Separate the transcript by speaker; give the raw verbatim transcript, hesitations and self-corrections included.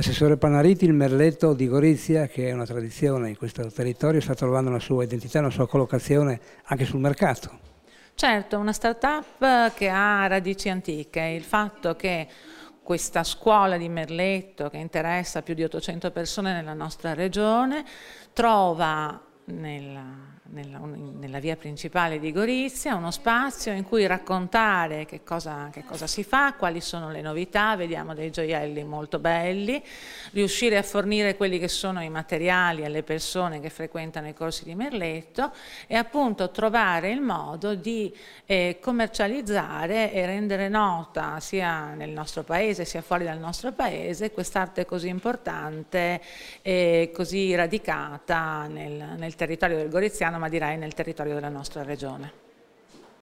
Speaker 1: Assessore Panariti, il merletto di Gorizia, che è una tradizione in questo territorio, sta trovando una sua identità, una sua collocazione anche sul mercato.
Speaker 2: Certo, una start-up che ha radici antiche. Il fatto che questa scuola di merletto, che interessa più di ottocento persone nella nostra regione, trova nella, nella, nella via principale di Gorizia uno spazio in cui raccontare che cosa, che cosa si fa, quali sono le novità, vediamo dei gioielli molto belli, riuscire a fornire quelli che sono i materiali alle persone che frequentano i corsi di merletto e appunto trovare il modo di eh, commercializzare e rendere nota sia nel nostro paese sia fuori dal nostro paese quest'arte così importante e così radicata nel, nel territorio del Goriziano, ma direi nel territorio della nostra regione.